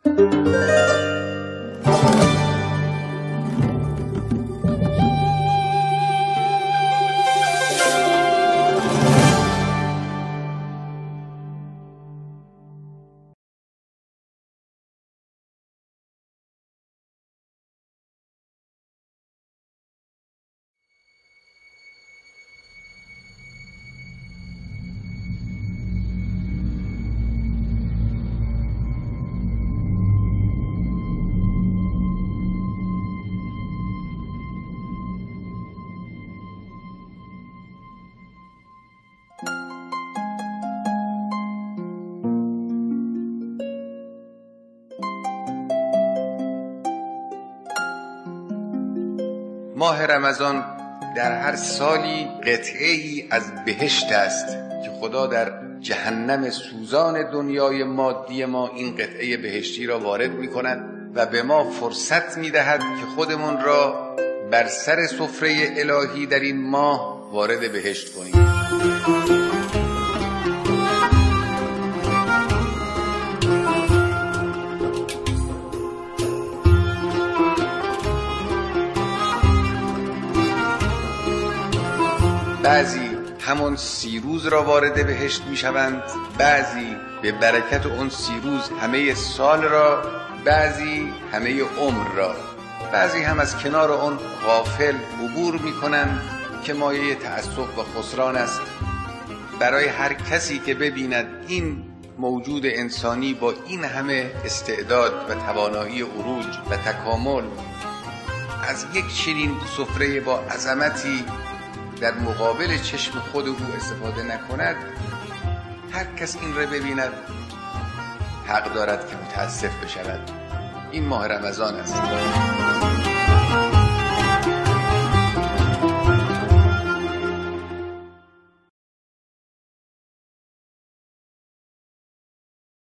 ماه رمضان در هر سالی قطعه‌ای از بهشت است که خدا در جهنم سوزان دنیای مادی ما این قطعه بهشتی را وارد می‌کند و به ما فرصت می‌دهد که خودمون را بر سر سفره الهی در این ماه وارد بهشت کنیم. بعضی همون 30 روز را وارد بهشت می شوند، بعضی به برکت اون 30 روز همه سال را، بعضی همه عمر را، بعضی هم از کنار اون غافل عبور می کنند که مایه تأسف و خسران است. برای هر کسی که ببیند این موجود انسانی با این همه استعداد و توانایی عروج و تکامل از یک چنین سفره با عظمتی در مقابل چشم خود او استفاده نکند، هر کس این را ببیند حق دارد که متاسف بشود. این ماه رمضان است.